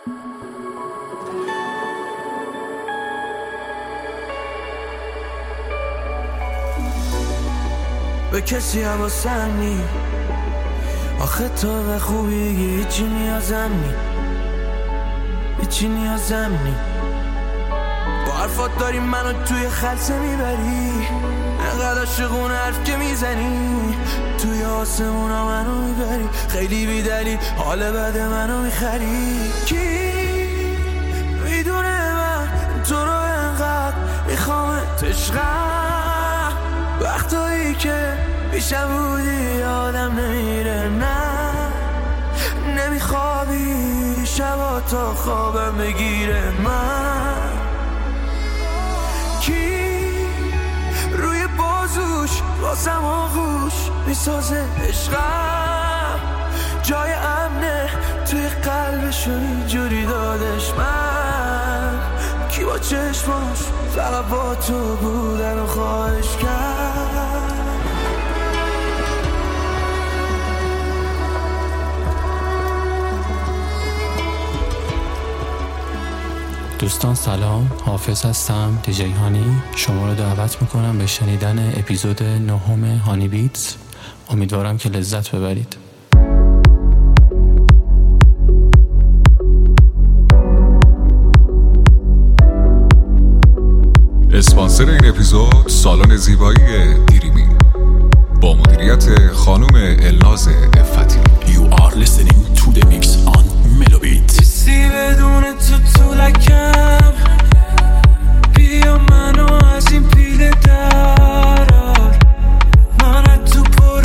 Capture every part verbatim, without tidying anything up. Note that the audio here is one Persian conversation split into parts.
به کسی حواسم نی، آخه تو به خوبی هیچی نیازم نی، هیچی نیازم نی. با حرفات داری منو توی خلسه میبری، انقدر عاشقون حرف که میزنی، توی آسمونا منو میبری، خیلی بیدلی حال بد منو میخری. کی میدونه من تو رو انقدر میخوامت عشقم، وقتایی که پیشم بودی آدم نمیره، نه نمیخوابی شبا تا خوابم بگیره. من کی روی بازوش واسم آغوش میسازه عشقم، جای امنه توی قلبشو اینجوری دادش. من کی با چشماش فقط با تو بودن و خواهش کرد. دوستان سلام، حافظ هستم، دیجی هانی. شما رو دعوت میکنم به شنیدن اپیزود نهم هانی بیتس. امیدوارم که لذت ببرید. اسپانسر این اپیزود سالن زیبایی دیریمی با مدیریت خانم الناز افتی. You are listening to the mix on Melobit. کسی بدون تو تو لکم، بیا منو از این پیله درار، من تو پر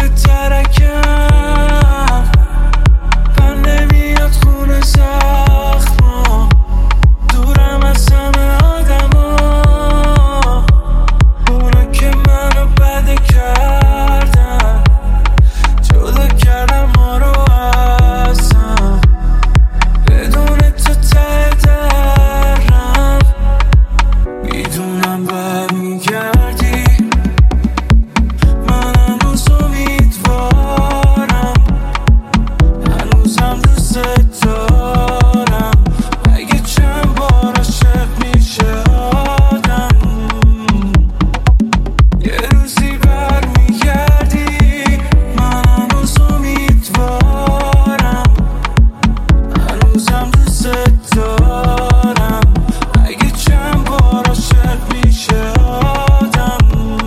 ترکم، پر نمیاد خونه زخما، دورم از همه آدما، اونا که منو بده کردن، جدا کردم ما رو ازم، بدون تو ته درم، میدونم برمیگردی، من هنوز امیدوارم، هنوزم دوست دارم، اگه چند بار عاشق میشه آدم، یه روزی برمیگردی، من هنوز امیدوارم، هنوزم دوست دارم، اگه چند بار عاشق میشه آدم.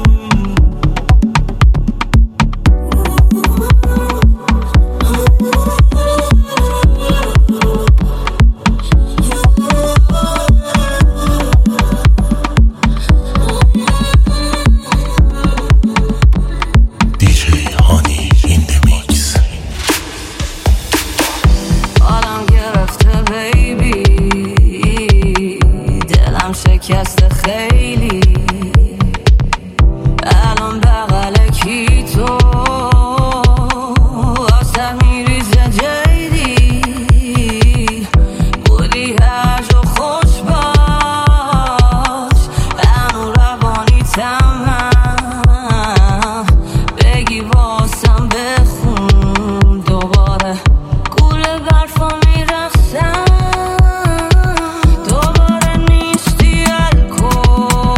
دیجی هانی in the mix. حالم گرفته بیبی، دلم شکسته خیلی، الان بغل کی تو واسه میریزه جیدی، بودی هرج و خوش باش، هنو روانی تمام، بگی واسم بخون دوباره، گول برفا میرخسم، دوباره نیستی الکل،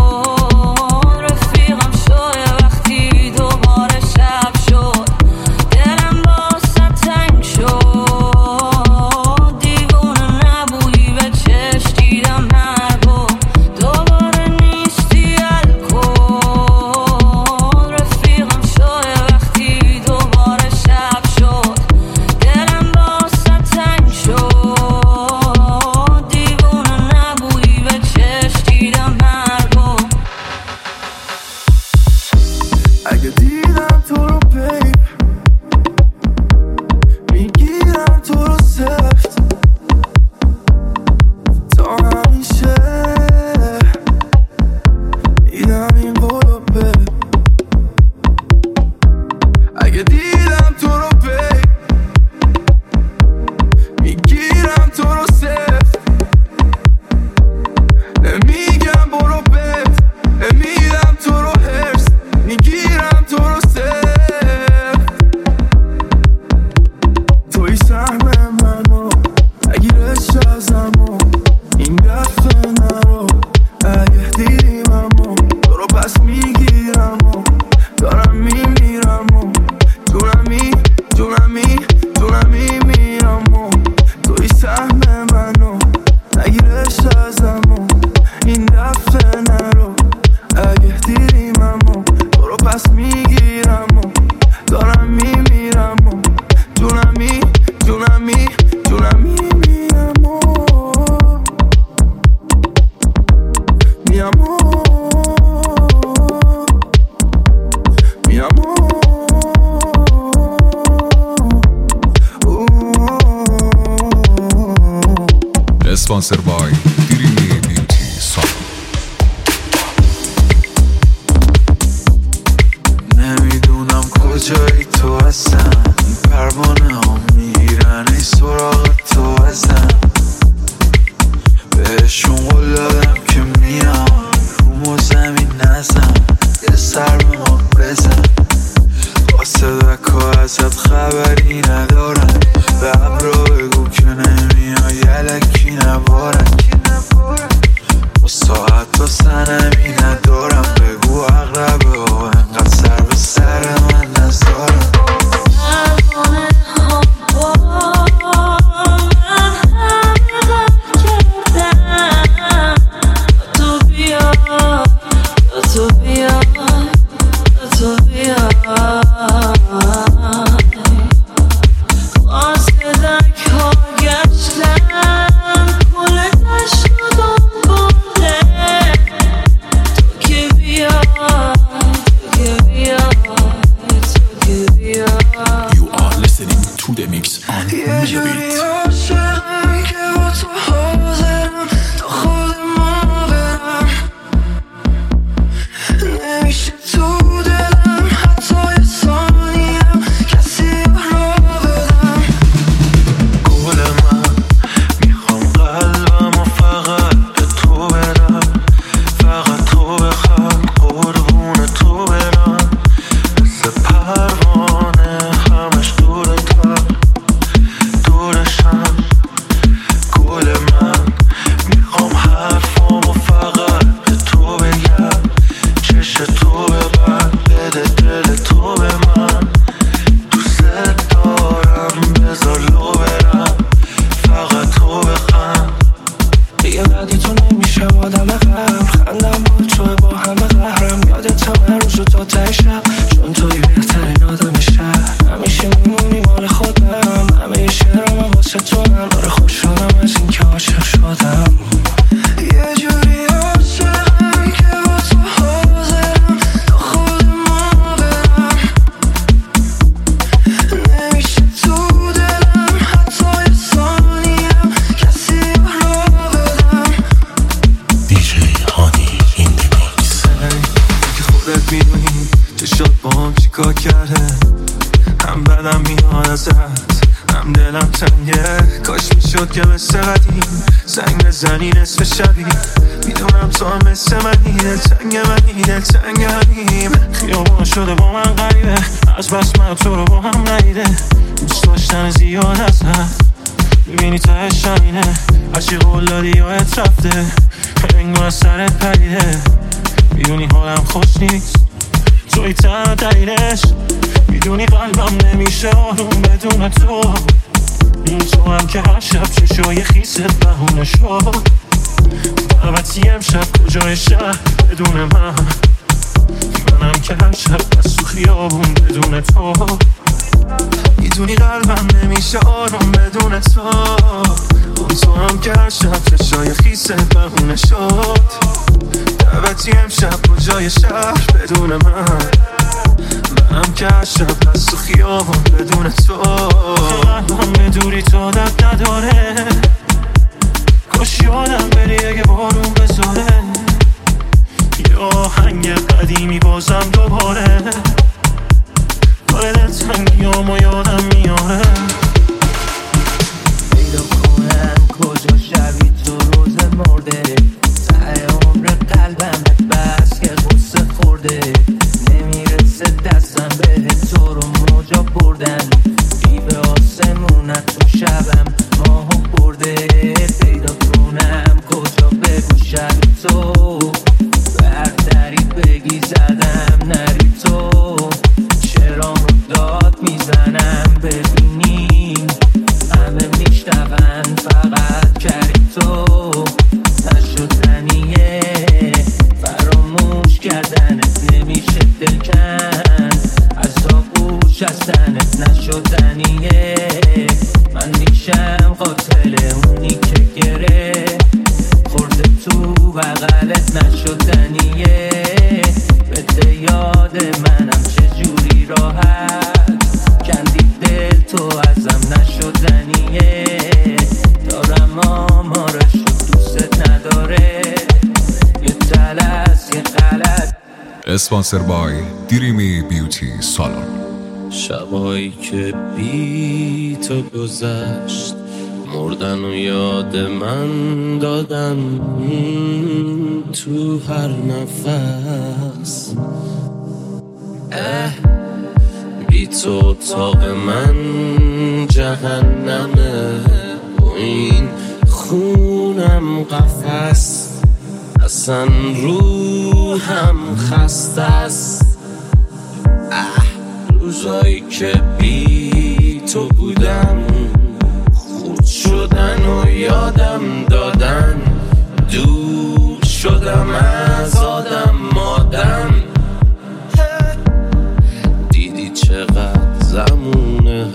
اسپانسر بای دریمی بیوتی سالون. نمیدونم کجایی تو هستم، این پروانه ها میرن ای سراغ تو ازم. بهشون قول دادم که میام رومو زمین نزم، یه سر به ما بزن. قاصدک ها ازت خبری ندارن، به ابرا بگو که نمیای یلکی نبارن. با ساعت تا سنمی ندارم، بگو اقربه ها انقدر سر به سر من نزارم. زنی نصف شبی میدونم تو هم مثل منی، دلتنگ منی دلتنگ همیم. خیابون شده با من غریبه، از بس من تو رو با هم ندیده. دوست داشتن زیاد ازت میبینی تهش همینه، هرچی قول دادی یادت رفته، انگار از سرت پریده. میدونی حالم خوش نیست، توی تنها دلیلش. میدونی قلبم نمیشه آروم بدون تو. تو هم که هر شب چشای خیست بهونه شد. دعوتی امشب کجای شهر بدون من، منم که هر شب بس تو خیابون بدون تو. میدونی قلبم نمیشه آروم بدون تو. تو هم که هر شب چشای خیست بهونه شد. دعوتی امشب کجای شهر بدون من، منم که هر شب بس تو خیابون بدون تو. قلبم به دوری تو دب نداره، کاش یادم بری اگه بارون بذاره. یه آهنگ قدیمی بازم دوباره، داره دلتنگیام و یادم میاره. پیدا کنم کجا شبی تو روز مرده، ته عمر قلبم بس که غصه خورده. نمیرسه دستم به تو رو موجا بردن، بیبه آسمونت تو شبم ماهو برده. پیدا کنم کجا بگو شبی تو، برداری بگی زدم نری تو. شرام رو داد میزنم ببینی، همه میشنون فقط کری تو. نشدنیه فراموش کردنت، نمیشه دل کن از آغوش هستنت. نشدنیه من میشم قاتل اونی که گره خورده تو بغلت. نشدنیه بده یاد منم چجوری راحت کندی دل تو ازم. نشدنیه دارم آمارش اسپانسر بای دریمی بیوتی سالن. شبایی که بی تو گذشت مردن و یاد من دادن تو هر نفس. اه بی تو اتاق من جهنمه و این خونم قفس. اصلا روحم خسته است. اه روزایی که بی تو بودم خود شدن و یادم دادن. دور شدم از آدم مادم. دیدی چقدر زمونه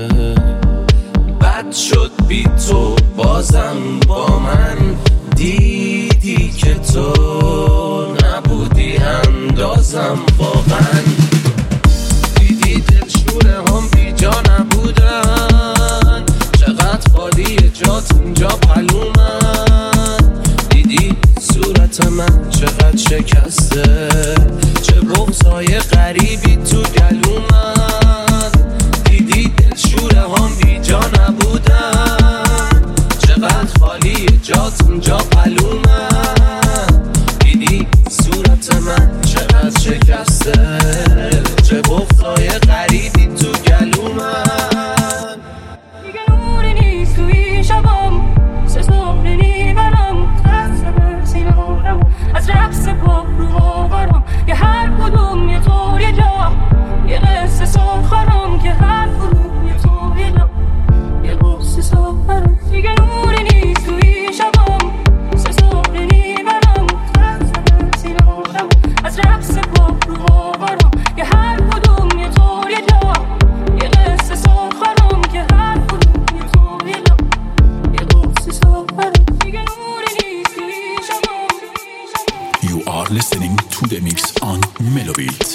بد شد بی تو بازم با من. دیدی که تو نبودی اندازم واقعا. دیدی دلشوره هم بی جا نبودن. چقدر خالی جات اونجا پلومن. دیدی صورت من چقدر شکسته. چه بغضای غریبی تو گلومن. دیدی دلشوره هم بی جا نبودن. چقدر خالی جات اونجا پلومن. دیدی صورت من چقدر شکسته. چه بغضای غریبی تو گلومن. دیگه نوری نیست توی شبام. سه صبح نیبرم ترسم سینه هارم. از رقص پا رو آورم یه هر کدوم یه طور یه جا. یه قصه ساخرم که هر کدوم یه طور یه جا. یه قصه ساخرم. دیگه نوری نیست توی شبام. سه صبح نیبرم ترسم سینه هارم. از رقص پا رو آورم یه هر کدوم یه طور یه جا. یه قصه ساخرم که هر کدوم یه طور یه جا. یه قصه ساخرم. دیگه نوری نیست توی شبام. You are listening to the mix on Melobit.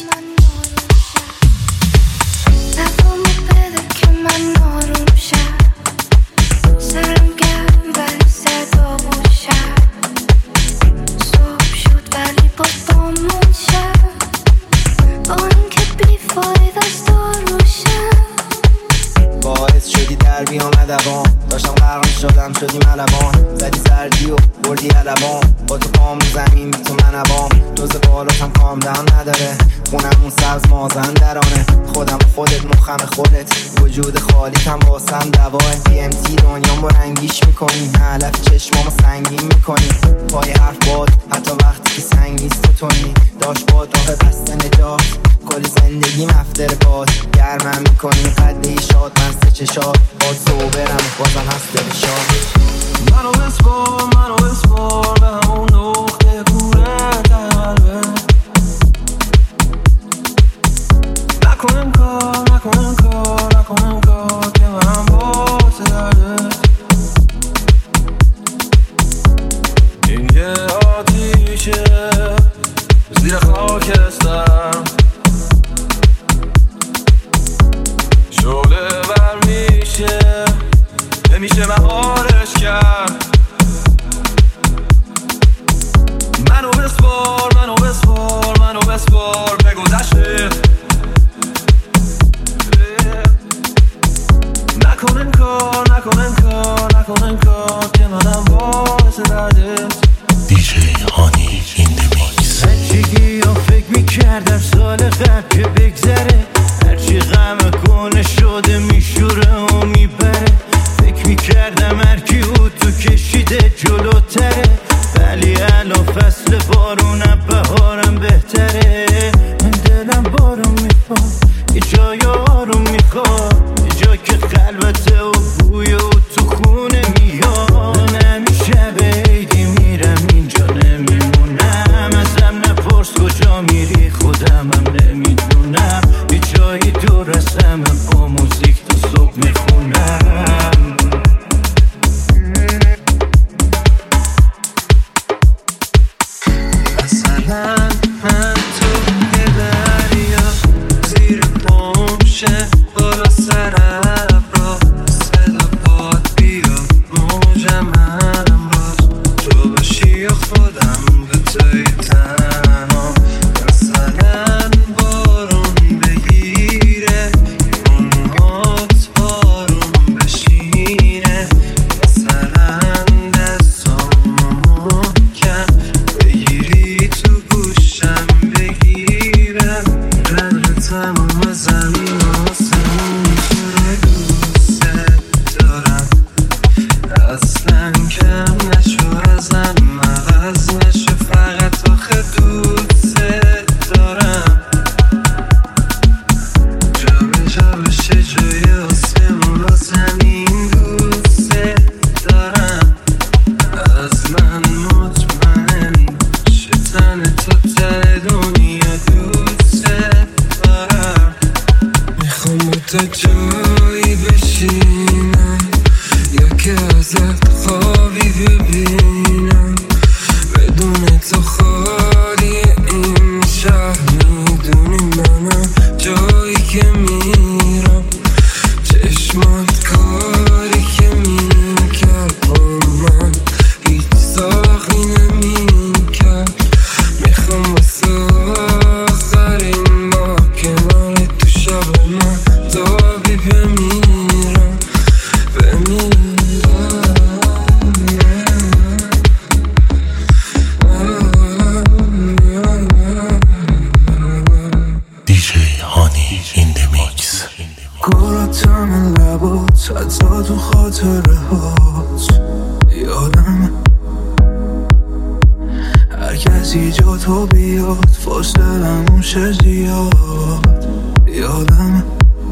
نفهمی بده که من آروم شم. سرم گرم ولی صدا بوشم. صبح شد ولی باز بامون شم. با اینکه بی فاید از داروشم. باعث شدی در بیام ادبان. داشتم غرق شدم شدی ملبان. زدی سردی و بردی علبان. با تو پام رو زمین بی تو منبام. دوز بالاتم کام دهم نداره. خونمون سبز مازن درانه. خودم و خودت مخم خودت. وجود خالیتم واسم دواه. دی ام تی دنیام با رنگیش میکنی. علف چشمامو سنگین میکنی. پای حرف باد حتی وقتی که سنگ نیست تو تونی. داشت باد راه بسته نجات. کل زندگی مفتر باد. گرمم میکنی قده شاد من سه چشاد. باد صوبرم بازم هست دل شاد. منو بسپار منو بسپار به همون نقطه کوره قلبه. نکنم کار نکنم کار نکنم کار که من باعث درده. این یه آتیشه زیر خاکستر. شعله بر میشه نمیشه مهارش کرد. منو بسپار منو بسپار منو بسپار به گذشته. نکنن کار نکنن کار نکنن کار که منم باعث دردت. دیجی هانی این دمیکس. بچگی ها فکر میکردم سال قبل که بگذره. هرچی غم کنه شده میشوره و میبره. فکر میکردم هرکی او تو کشیده جلوتره. ولی الان فصل بارونم بهارم بهتره. من دلم بارون میخواد یه جای آروم میخواد. یه جا که خلوته و بوی و تو خونه میاد. نمیشه بیدی میرم اینجا نمیمونم. ازم نپرس کجا میری خودم هم نمیدونم. یه جایی دور ازم با موزیک تا صبح میخونم. مثلا من تو اصلا کم نشو ازم عوض نشو فقط آخه دوست دارم جا به جا بشه جای آسمون و زمین دوست دارم از من مطمئن شتن تو تر دنیا دوست دارم میخوام تا جایی بشینم یا که ازت خوابی ببینم بدون تو خالی این شهر میدونی منم جایی که میرم چشمات کاری که میکرد با من هیچ ساخی نمیکرد میخوام واسه آخرین با کنار تو شب من تابی بمیرم بمیرم دیجی هانی این دی میکس. گلاتم لبات حتی تو خاطره هات یادم هر کسی جا تو بیاد فاصلمون شه زیاد یادم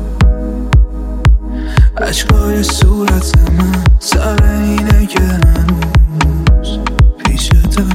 عشقای صورت من سر اینه که هنوز پیشتم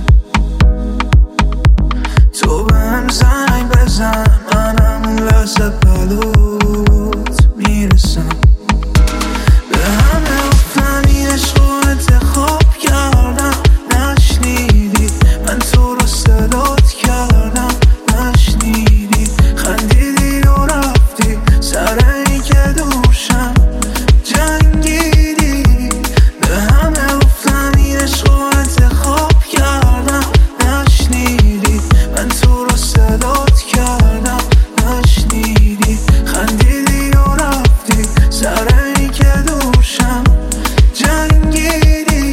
تو به هم زنگ بزن منم لحظه بلوت میرسم به همه گفتم این عشق رو انتخاب کردم نشنیدی من تو رو صدات کردم نشنیدی خندیدی و رفتی سر این که دوشم جنگیدی به همه گفتم این عشق رو انتخاب کردم نشنیدی من تو رو صدات کردم نشنیدی خندیدی و رفتی سر این که دوشم جنگیدی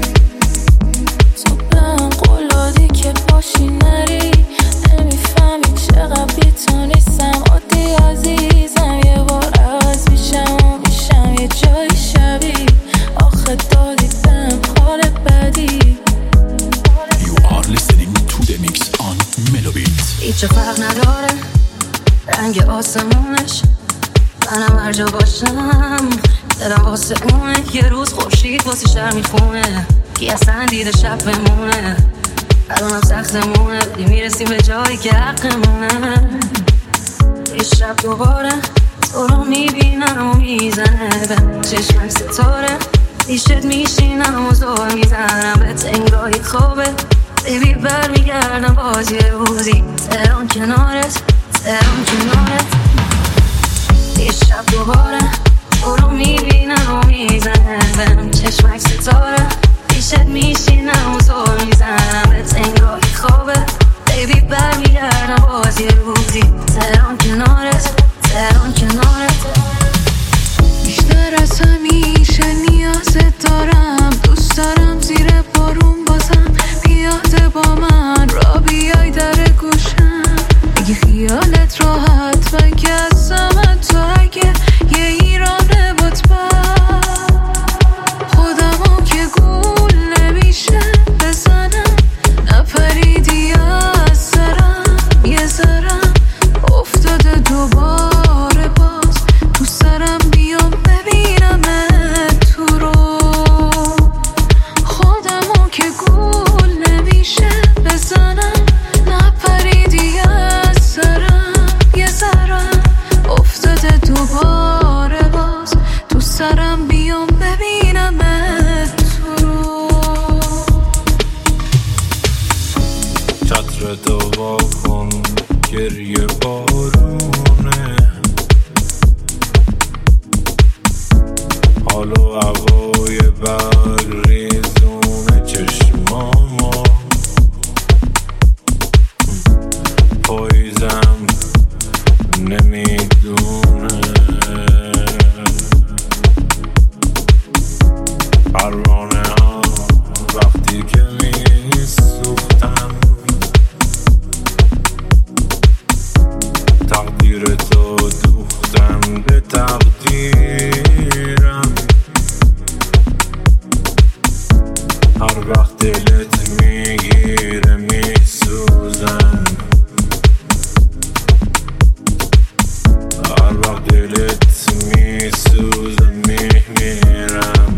تو به هم قول دادی که باشی نری نمیفهمی چقدر بی تو نیستم عادی عزیزم یه بار عوض میشم و میشم یه جای شبیه آخه دادی بهم حال بدی. You are listening to the mix on Melobeat. هیچ فرق نداره رنگ آسمونش منم هر جا باشم دلم واسه اونه یه روز خورشید واسه شهر میخونه کی اصلا دیده شب بمونه الانم سختمونه ولی میرسیم به جایی که حقمونه یه شب دوباره تو رو میبینم و میزنه به چشمم ستاره پیشت میشینم و زور میزنم بهت انگاهی خوابه بیبی بر میگردم باز یه روزی تهران کنارت تهران کنارت یه شب دوباره تو رو میبینم و میزنه بهم چشمک ستاره پیشت میشینم و زور میزنم بهت انگاهی خوابه بیبی بر میگردم باز یه روزی تهران کنارت تهران کنارت بیشتر از همیشه نیازت دارم دوست دارم زیر بارون بازم بیاده با من را بیای در گوشم اگه خیالت راحت من که ازم تو اگه یه ایران بود با خودمو هر وقت دلت میگیره میسوزم، هر وقت دلت میسوزه میمیرم،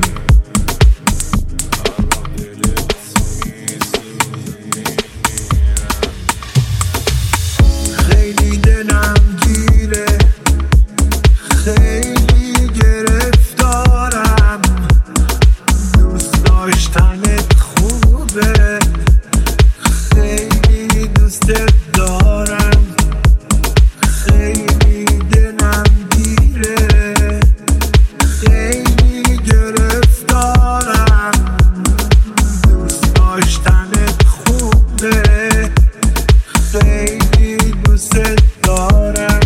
هر وقت دلت میسوزه میمیرم. خیلی دلم گیره، خیلی گرفتارم، دوست داشتنت خوبه، خیلی دوستت دارم، خیلی دلم گیره، خیلی گرفتارم، دوست داشتنت خوبه، خیلی دوستت دارم.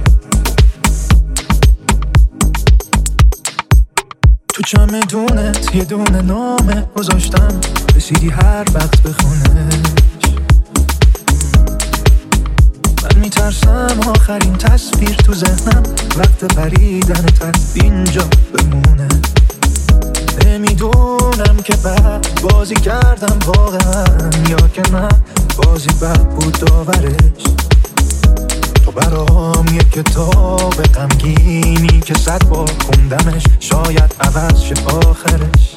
تو چمدونت یه دونه نامه گذاشتم، رسیدی هر وقت بخونش. من میترسم آخرین تصویر تو ذهنم وقت پریدنت از اینجا بمونه. نمیدونم که بعد بازی کردم واقعا یا که نه بازی بد بود داورش. تو برام یه کتاب غمگینی که صد بار خوندمش، شاید عوض شه آخرش.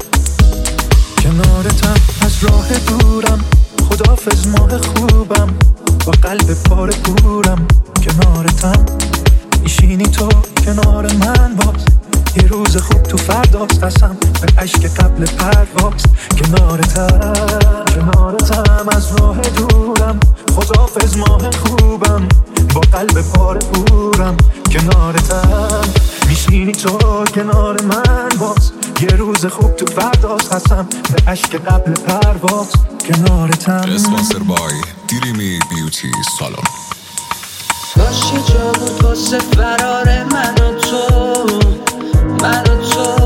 کنارتم از راه دورم، خدافظ ماه خوبم، با قلب پاره پورم. کنارتم میشینی تو کنار من، باز یه روز خوب تو فرداست، قسم به عشق قبل پرواز. کنارتم کنارتم از راه دورم، خدافظ ماه خوبم، با قلب پاره پورم. کنارتم میشینی تو کنار من، باز یه روز خوب تو فرداست، قسم به عشق قبل پرواز. کنارتم. اسپانسر بای دیریمی بیوتی سالن. کاش یه جا بود واسه فرار من و تو، من و تو.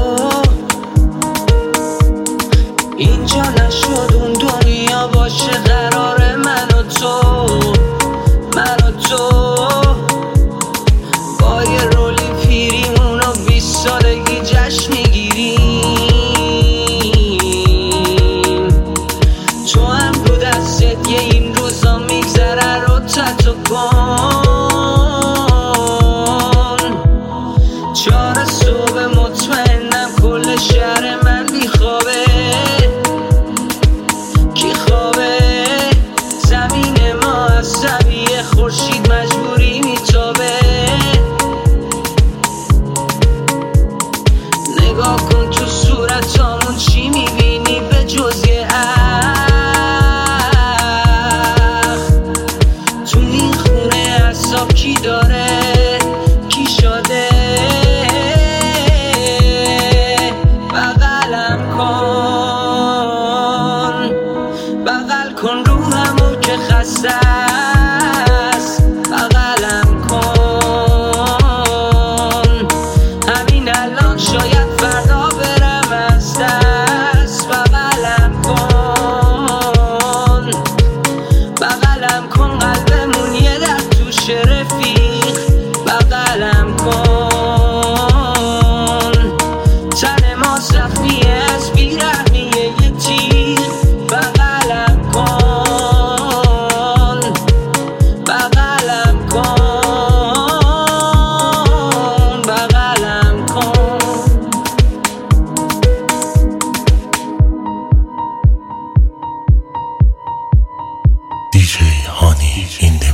اینجا نشد اون دنیا باشه قرار من و تو، من و تو. با یه رولی پیریمون و بیست سالگی جشن میگیریم. تو هم رو دستت یه این روزا میگذره رو تتو کن. چهار صبح مطمئنم کل شهر من بیخوابه. کی خوابه؟ زمین ما از سویه خورشید مجبوری میتابه. نگاه کن تو صورتامون چی میبینی به جز یه اخ. تو این خونه عصاب کی داره، کی شده؟ بغلم کن، بغل کن روحمو که خسته است. بغلم کن، همین الان شاید فردا برم از دست. بغلم کن، بغلم کن، قلبمون یه در توش رفیق. بغلم کن، تن ما زخمیه از بیرحمیه یه تیر. بغلم کن، بغلم کن، بغلم کن. دیجی هانی این